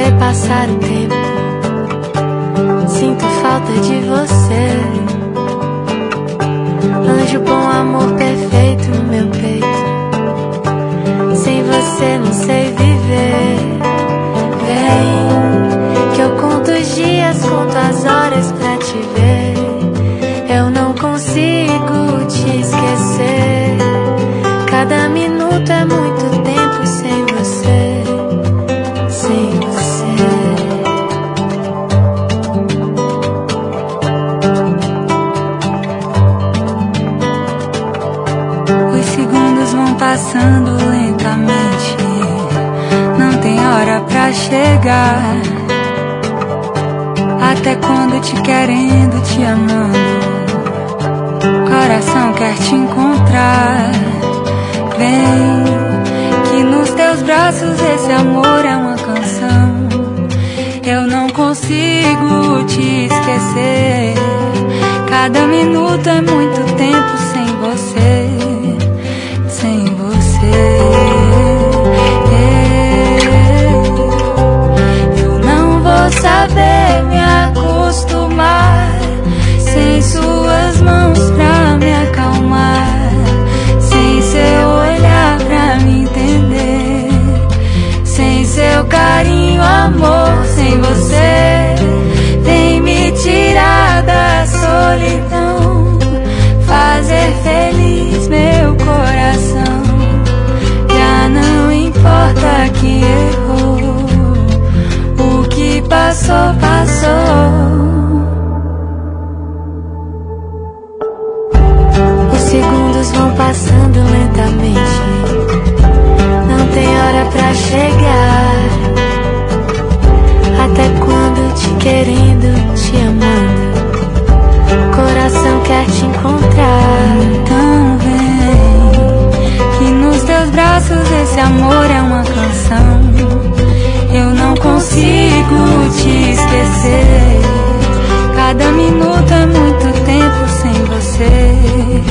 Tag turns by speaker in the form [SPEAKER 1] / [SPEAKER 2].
[SPEAKER 1] ver passar o tempo. Sinto falta de você, anjo bom, amor perfeito no meu peito. Sem você não sei viver. Vem, que eu conto os dias, conto as horas pra te ver. Eu não consigo te esquecer. Cada minuto é muito tempo sem você, sem você.
[SPEAKER 2] Os segundos vão passando lentamente, não tem hora pra chegar. Até quando te querendo, te amando, coração quer te encontrar. Vem, que nos teus braços esse amor é uma canção. Eu não consigo te esquecer. Cada minuto é muito tempo sem você, sem você. Eu não vou saber me acostumar sem suas mãos pra me acalmar, sem seu olhar pra me entender, sem seu carinho, amor, sem você. Vem me tirar da solidão, fazer feliz meu coração. Já não importa que errou, o que passou, passou.
[SPEAKER 1] Os segundos vão passando lentamente, não tem hora pra chegar. Até quando te querendo, te amando, coração quer te encontrar.
[SPEAKER 2] Então vem, que nos teus braços esse amor é uma canção. Eu não consigo te esquecer. Cada minuto é muito tempo sem você,